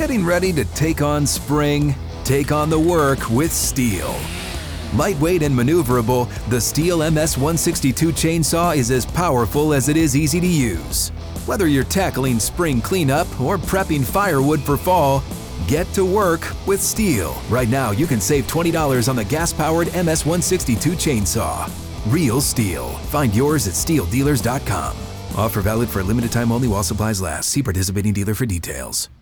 Getting ready to take on spring? Take on the work with STIHL. Lightweight and maneuverable, the STIHL MS-162 chainsaw is as powerful as it is easy to use. Whether you're tackling spring cleanup or prepping firewood for fall, get to work with STIHL. Right now, you can save $20 on the gas-powered MS-162 chainsaw. Real STIHL. Find yours at stihldealers.com. Offer valid for a limited time only while supplies last. See participating dealer for details.